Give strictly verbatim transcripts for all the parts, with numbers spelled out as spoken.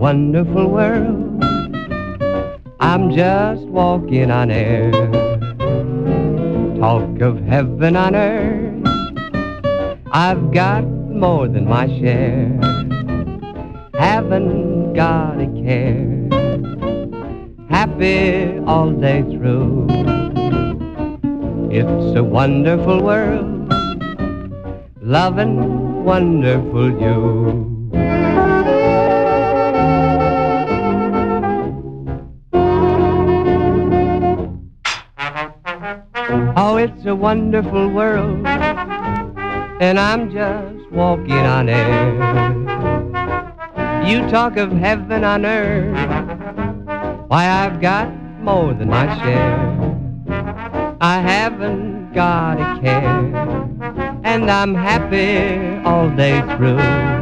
wonderful world. I'm just walking on air. Talk of heaven on earth, I've got more than my share. Haven't got a care. Happy all day through. It's a wonderful world, loving wonderful you. Oh, it's a wonderful world, and I'm just walking on air. You talk of heaven on earth, why, I've got more than my share. I haven't got a care, and I'm happy all day through.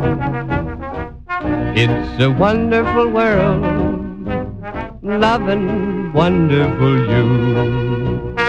It's a wonderful world, loving wonderful you.